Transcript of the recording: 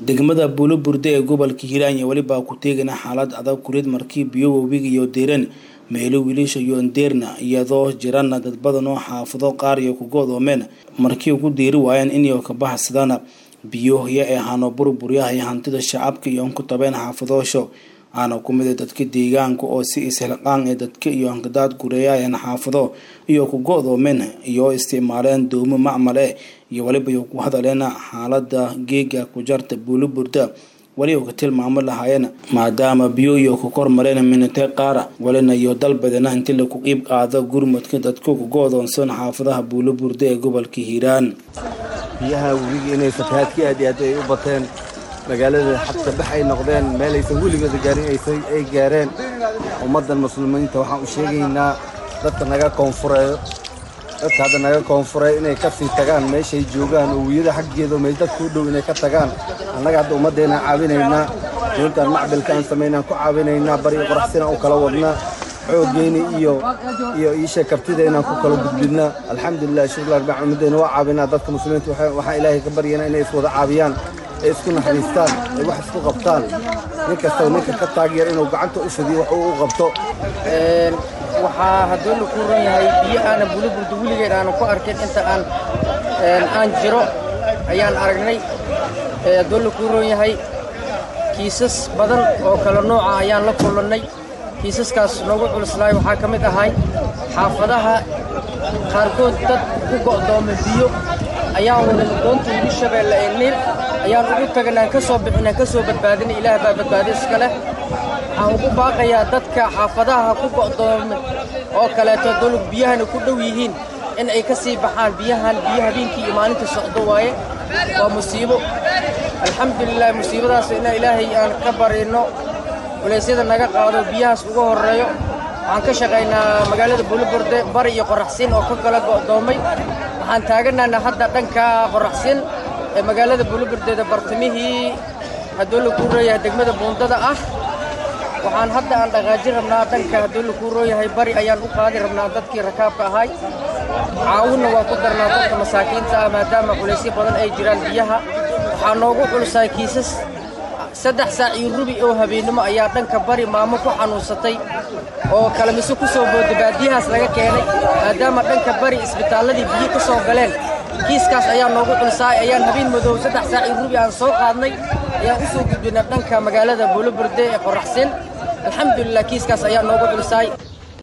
degmada Buulaburde ee gobolka Hiiraan iyo waliba ku teegana xaalad adag kuleed markii biyo wabiga iyo deeran meelo wiilasha iyo andeerna iyadoo jiraan dad badan oo xaafado qaar iyo ku go'doomeen markii ugu deeri waayeen in iyo ka baxsadana biyo ee hano burburyaha iyo hantida shacabka iyo ku tabeen xaafadoosho ana ku mid dadka deegaanka oo si isxilqaan ee dadka iyo hanqadaad gureeyaan xaafado iyo ku go'doomeen iyo isticmaaleen doomo macmale iyo waliba ku hadaleena xaaladda geega ku jarta Buulaburde wali oo ka tilmaamo lahaayeen maadaama biyo iyo ku kormareen minta qaar walina iyo dalbadana inta la ku qeyb qaado gurmadka dadka ku go'doonsan xaafadaha Buulaburde ee gobolka Hiiraan biyaha weliga inay fatahaadkii aad ay u bateen magaalada xabta baxay noqdeen meel aysan weligood gaarin ay gaareen ummadan muslimiinta waxaan u sheegaynaa dadka naga koonfureeyo inay ka sii tagaan meeshay joogaan oo wiyada xaggeeda meel dadku u dhow inay ka tagaan annaga hadda ummadeena caawinaynaa doontaan macdalka aan samaynaan ku caawinaynaa bari qoraxsina u kala wadnaa xooggeeni iyo iisha kabtideena ku kala gudbinaa alxamdulillah shukran rabbil aalamiin waa caawinaa dadka muslimiinta waxa ilaahay ka baryanaa inay iswada caawiyaan isku naxariistaan wax isku qabtaan ninka ka taageer inuu gacanta u fidiyo wax uu qabto waxa hadoo la ku yahay biyo aan Buulaburde wiligeed aan ku arkay inta aan jiro ayaan aragnay hadoo la ku yahay kiisas badan oo kala nooc ah ayaan la kulanay kiisaskaas noogu culuslay waxa kamid ahay xaafadaha qaarkood dad ku go'doomay biyo ayaa wada doonta ugu shabeelle ee Niil ayaan ugu tagnaa ka soo bixinaa ka soo badbaadinay Ilaahay baa badbaadis kale aan ugu baaqayaa dadka xaafadaha ku go'doomay oo kale dad biyahana ku dhow yihiin in ay ka sii baxaan biyo habeenkii iyo maalintii socdo waaye waa musiibo alxamdulillah musiibadaas in Ilaahay aan ka barino walaasiyada naga qaado biyahaas ugu horeeyo waxaan ka shaqeynaa magaalada Buulaburde bari iyo qoraxsin oo ka kala go'doomay waxaan taaganaana hadda dhanka qoraxsin ee magaalada Buulaburde bartamihii hadoo la ku rooyahay degmada buundada ah waxaan hadda aan dhaqaajin rabnaa dhanka hadoo la ku rooyahay bari ayaan u qaadi rabnaa dadkii rakaabka ahay caawinna waa ku darnaa dadka masaakiinta ah maadaama culeysyo badan ay jiraan biyaha waxaa noogu culusay kiisas 3 saac iyo rubi oo habeenimo ayaa dhanka bari maamo ku xanuunsatay oo kala miso ku soo booday baadiyahaas laga keenay maadaama dhanka bari isbitaaladii biyo ka soo galeen kiiskaas ayaa noogu culusay ayaan habeen madow 3 saac iyo rubi aan soo qaadnay ayaan u soo gudbinay dhanka magaalada Buulaburde ee qoraxsin alxamdulillah kiiskaas ayaa noogu culusay